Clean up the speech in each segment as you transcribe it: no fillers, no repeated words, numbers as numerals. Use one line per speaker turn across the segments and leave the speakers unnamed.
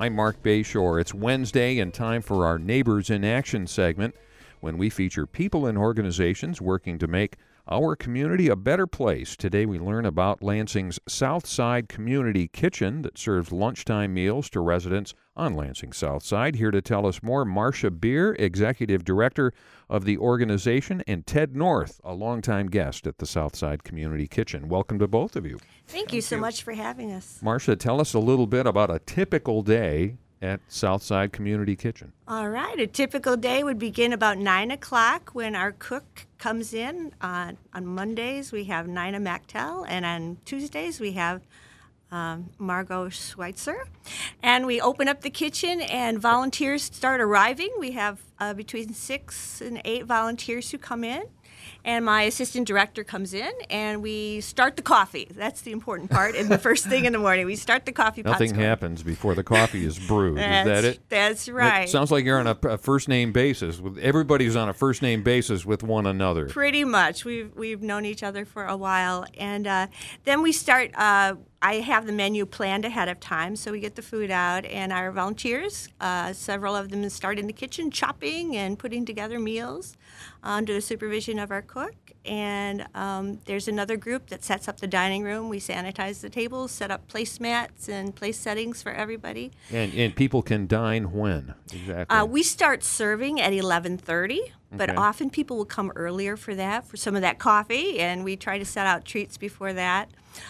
I'm Mark Bayshore. It's Wednesday and time for our Neighbors in Action segment when we feature people and organizations working to make our community a better place. Today we learn about Lansing's Southside Community Kitchen that serves lunchtime meals to residents on Lansing Southside. Here to tell us more, Marcia Beer, Executive Director of the organization, and Ted North, a longtime guest at the Southside Community Kitchen. Welcome to both of you.
Thank you so much for having us.
Marcia, tell us a little bit about a typical day at Southside Community Kitchen.
All right. A typical day would begin about 9 o'clock when our cook comes in. On Mondays, we have Nina Mactel, and on Tuesdays, we have Margot Schweitzer. And we open up the kitchen, and volunteers start arriving. We have between 6 and 8 volunteers who come in. And my assistant director comes in, and we start the coffee. That's the important part. And the first thing in the morning, we start the coffee pots.
Nothing happens before the coffee is brewed. Is that it?
That's right.
It sounds like you're on a first-name basis. Everybody's on a first-name basis with one another.
Pretty much. We've known each other for a while. And then we start, I have the menu planned ahead of time, so we get the food out. And our volunteers, several of them start in the kitchen chopping and putting together meals under the supervision of our cook. And there's another group that sets up the dining room. We sanitize the tables, set up placemats and place settings for everybody.
And people can dine when exactly?
We start serving at 11:30, but often people will come earlier for that, for some of that coffee, and we try to set out treats before that.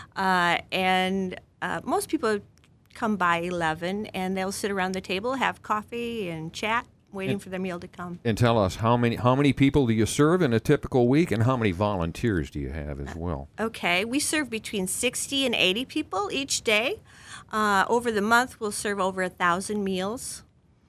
And most people come by 11, and they'll sit around the table, have coffee and chat, waiting for their meal to come.
And tell us, how many people do you serve in a typical week, and how many volunteers do you have as well?
Okay, we serve between 60 and 80 people each day. Over the month, we'll serve over 1,000 meals.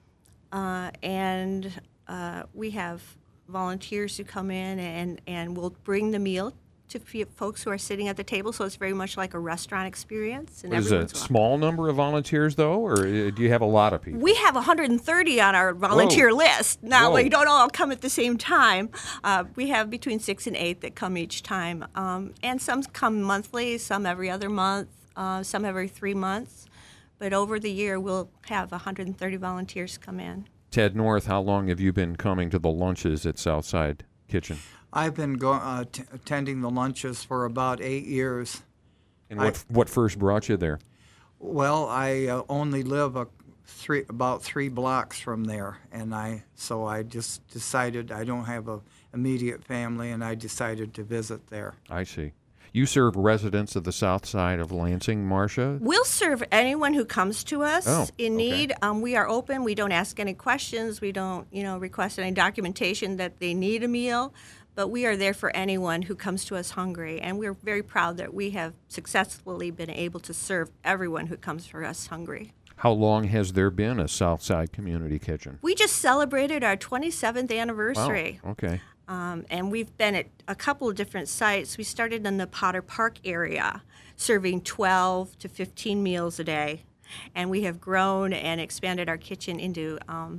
And we have volunteers who come in and will bring the meal to folks who are sitting at the table, so it's very much like a restaurant experience. And
is it a small number of volunteers, though, or do you have a lot of people?
We have 130 on our volunteer list. Now, we don't all come at the same time. We have between 6 and 8 that come each time. And some come monthly, some every other month, some every 3 months. But over the year, we'll have 130 volunteers come in.
Ted North, how long have you been coming to the lunches at Southside Kitchen?
I've been attending the lunches for about 8 years.
And what first brought you there?
Well, I only live about 3 blocks from there, and so I just decided I don't have an immediate family, and I decided to visit there.
I see. You serve residents of the south side of Lansing, Marcia?
We'll serve anyone who comes to us in need. We are open. We don't ask any questions. We don't, request any documentation that they need a meal. But we are there for anyone who comes to us hungry, and we're very proud that we have successfully been able to serve everyone who comes for us hungry.
How long has there been a Southside Community Kitchen?
We just celebrated our 27th anniversary.
Wow. Okay.
And we've been at a couple of different sites. We started in the Potter Park area, serving 12 to 15 meals a day. And we have grown and expanded our kitchen into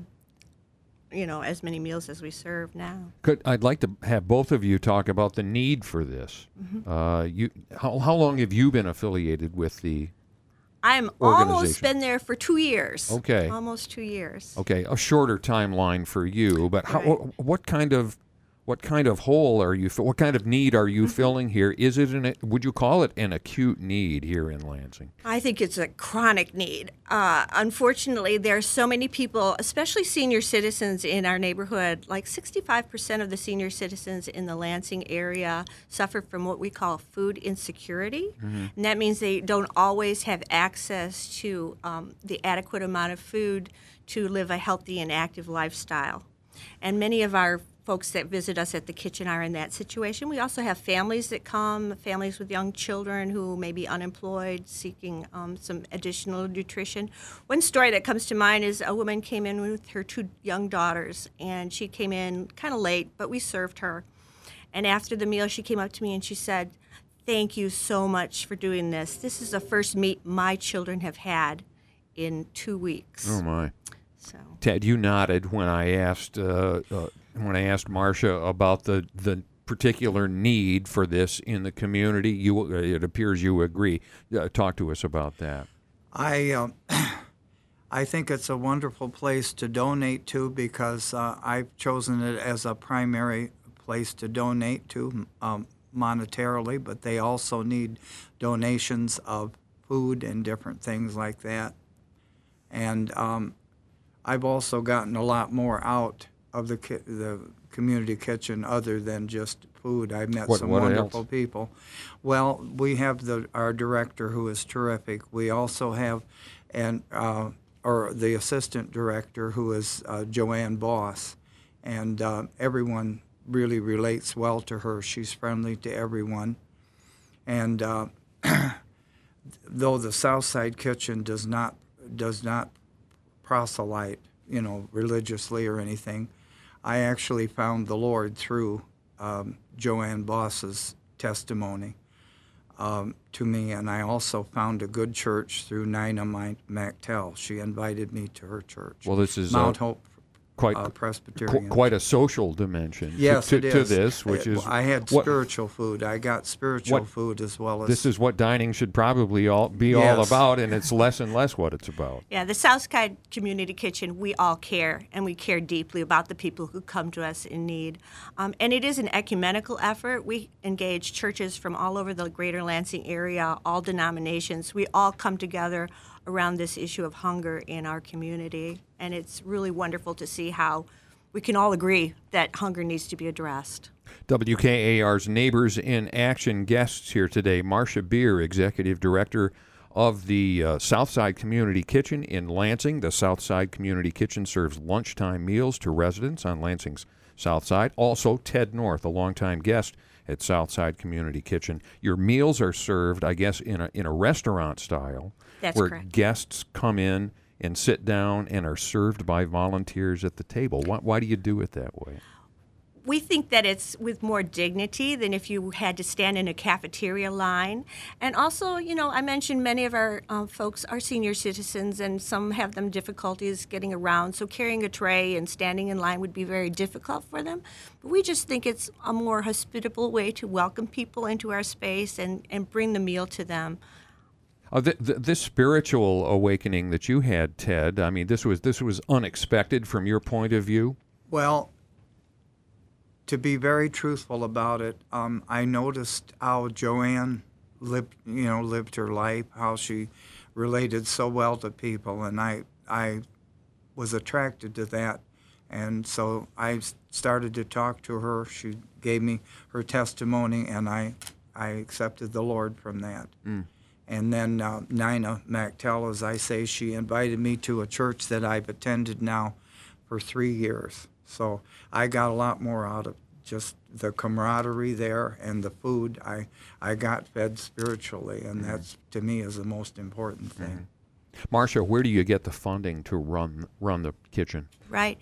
as many meals as we serve now.
I'd like to have both of you talk about the need for this. Mm-hmm. How long have you been affiliated with the
I'm almost been there for 2 years.
Okay.
Almost 2 years.
Okay, a shorter timeline for you, but what kind of hole are you? What kind of need are you filling here? Is it would you call it an acute need here in Lansing?
I think it's a chronic need. Unfortunately, there are so many people, especially senior citizens in our neighborhood. Like 65% of the senior citizens in the Lansing area suffer from what we call food insecurity, and that means they don't always have access to the adequate amount of food to live a healthy and active lifestyle. And many of our folks that visit us at the kitchen are in that situation. We also have families that come, families with young children who may be unemployed, seeking some additional nutrition. One story that comes to mind is a woman came in with her 2 young daughters, and she came in kind of late, but we served her. And after the meal, she came up to me and she said, "Thank you so much for doing this. This is the first meat my children have had in 2 weeks."
Oh, my.
So,
Ted, you nodded when I asked Marcia about the particular need for this in the community. It appears you agree. Talk to us about that.
I think it's a wonderful place to donate to because I've chosen it as a primary place to donate to monetarily, but they also need donations of food and different things like that. And I've also gotten a lot more out of the community kitchen other than just food. I've met some wonderful people. Well, we have our director who is terrific. We also have or the assistant director who is Joanne Boss, and everyone really relates well to her. She's friendly to everyone, and though the Southside Kitchen does not proselyte, religiously or anything, I actually found the Lord through Joanne Boss's testimony to me, and I also found a good church through Nina Mactell. She invited me to her church.
Well, this is
Mount Hope
Presbyterian. Quite a social dimension.
Yes,
to
it is.
This, which is
I had spiritual food. I got spiritual food as well as.
This is what dining should probably all about, and it's less and less what it's about.
Yeah, the Southside Community Kitchen, we all care, and we care deeply about the people who come to us in need. And it is an ecumenical effort. We engage churches from all over the greater Lansing area, all denominations. We all come together around this issue of hunger in our community. And it's really wonderful to see how we can all agree that hunger needs to be addressed.
WKAR's Neighbors in Action guests here today, Marcia Beer, Executive Director of the Southside Community Kitchen in Lansing. The Southside Community Kitchen serves lunchtime meals to residents on Lansing's South Side. Also, Ted North, a longtime guest at Southside Community Kitchen. Your meals are served, I guess, in a restaurant style.
That's
where
correct.
Guests come in and sit down and are served by volunteers at the table. Why do you do it that way?
We think that it's with more dignity than if you had to stand in a cafeteria line. And also, I mentioned many of our folks are senior citizens, and some have them difficulties getting around. So carrying a tray and standing in line would be very difficult for them. But we just think it's a more hospitable way to welcome people into our space and bring the meal to them.
This spiritual awakening that you had, Ted, I mean, this was unexpected from your point of view?
Well, to be very truthful about it, I noticed how Joanne lived her life, how she related so well to people, and I was attracted to that. And so I started to talk to her. She gave me her testimony, and I accepted the Lord from that. Mm. And then Nina Mactell, as I say, she invited me to a church that I've attended now for 3 years. So I got a lot more out of just the camaraderie there and the food. I got fed spiritually, and that's, to me, is the most important thing.
Marcia, where do you get the funding to run the kitchen?
Right.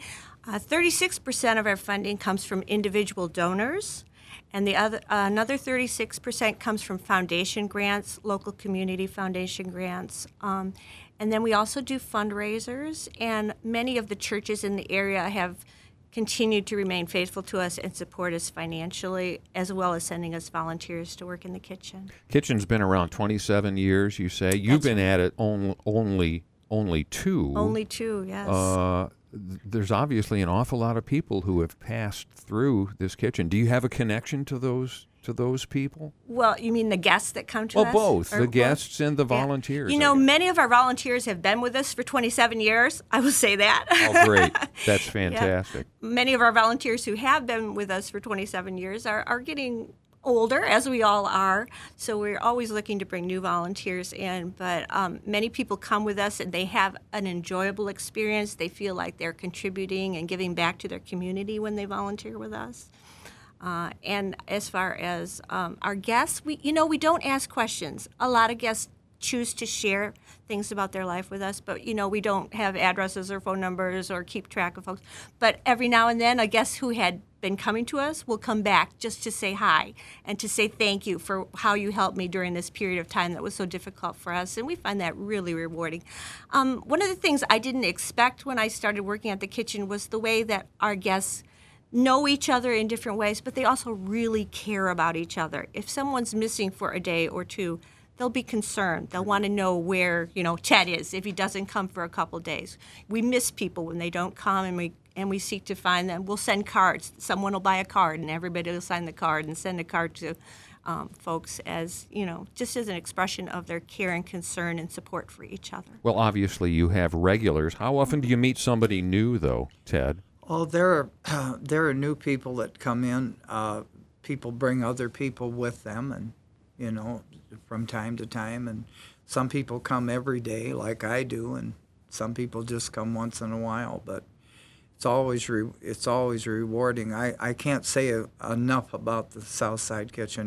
36% of our funding comes from individual donors, and another 36% comes from foundation grants, local community foundation grants. And then we also do fundraisers, and many of the churches in the area have continued to remain faithful to us and support us financially, as well as sending us volunteers to work in the kitchen.
Kitchen's been around 27 years, you say. You've been at it only 2.
Only 2, yes.
There's obviously an awful lot of people who have passed through this kitchen. Do you have a connection to those people?
Well, you mean the guests that come to us?
Well, both, the guests and the volunteers.
Many of our volunteers have been with us for 27 years. I will say that.
Oh, great. That's fantastic.
Yeah. Many of our volunteers who have been with us for 27 years are getting older, as we all are, so we're always looking to bring new volunteers in. But many people come with us and they have an enjoyable experience. They feel like they're contributing and giving back to their community when they volunteer with us. And as far as our guests, we don't ask questions. A lot of guests choose to share things about their life with us, but we don't have addresses or phone numbers or keep track of folks. But every now and then, a guest who had been coming to us will come back just to say hi and to say thank you for how you helped me during this period of time that was so difficult for us, and we find that really rewarding. One of the things I didn't expect when I started working at the kitchen was the way that our guests know each other in different ways, but they also really care about each other. If someone's missing for a day or two, they'll be concerned. They'll want to know where, Ted is if he doesn't come for a couple days. We miss people when they don't come, and we seek to find them. We'll send cards. Someone will buy a card, and everybody will sign the card and send a card to folks as, just as an expression of their care and concern and support for each other.
Well, obviously you have regulars. How often do you meet somebody new, though, Ted?
Oh, there are new people that come in. People bring other people with them, and from time to time. And some people come every day, like I do, and some people just come once in a while. But it's always rewarding. I can't say enough about the Southside Kitchen.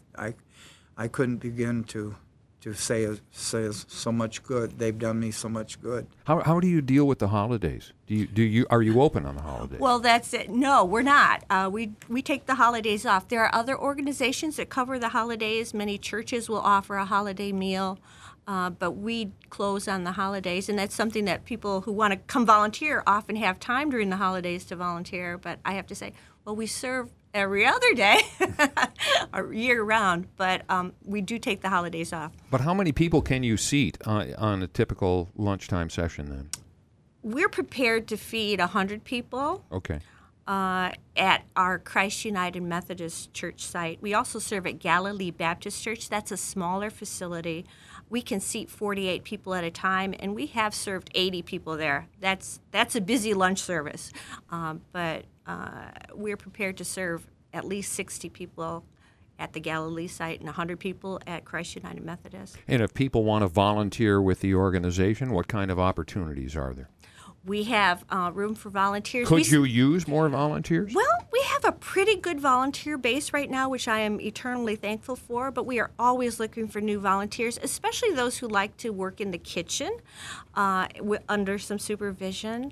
I couldn't begin to say so much good. They've done me so much good.
How do you deal with the holidays? Are you open on the holidays?
Well, that's it. No, we're not. We take the holidays off. There are other organizations that cover the holidays. Many churches will offer a holiday meal, but we close on the holidays, and that's something that people who want to come volunteer often have time during the holidays to volunteer. But I have to say, well, we serve every other day, year round, but we do take the holidays off.
But how many people can you seat on a typical lunchtime session then?
We're prepared to feed 100 people.
Okay.
At our Christ United Methodist Church site. We also serve at Galilee Baptist Church. That's a smaller facility. We can seat 48 people at a time, and we have served 80 people there. That's a busy lunch service, but we're prepared to serve at least 60 people at the Galilee site and 100 people at Christ United Methodist.
And if people want to volunteer with the organization, what kind of opportunities are there?
We have room for volunteers.
Could you use more volunteers?
Well, we have a pretty good volunteer base right now, which I am eternally thankful for, but we are always looking for new volunteers, especially those who like to work in the kitchen under some supervision.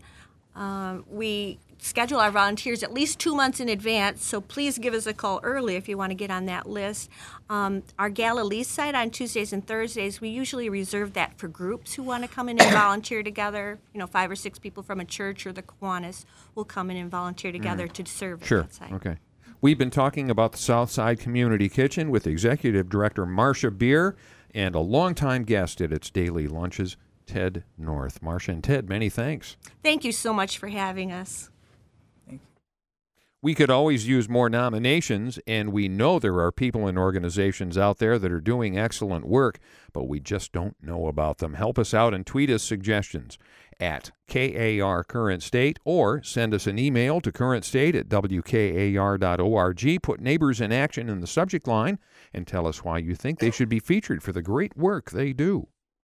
We schedule our volunteers at least 2 months in advance, so please give us a call early if you want to get on that list. Our Galilee site on Tuesdays and Thursdays, we usually reserve that for groups who want to come in and volunteer together. 5 or 6 people from a church or the Kiwanis will come in and volunteer together to serve at that site.
Okay. We've been talking about the Southside Community Kitchen with Executive Director Marcia Beer and a longtime guest at its daily lunches, Ted North. Marcia and Ted, many thanks.
Thank you so much for having us.
We could always use more nominations, and we know there are people and organizations out there that are doing excellent work, but we just don't know about them. Help us out and tweet us suggestions at KAR Current State, or send us an email to currentstate@wkar.org. Put Neighbors in Action in the subject line and tell us why you think they should be featured for the great work they do.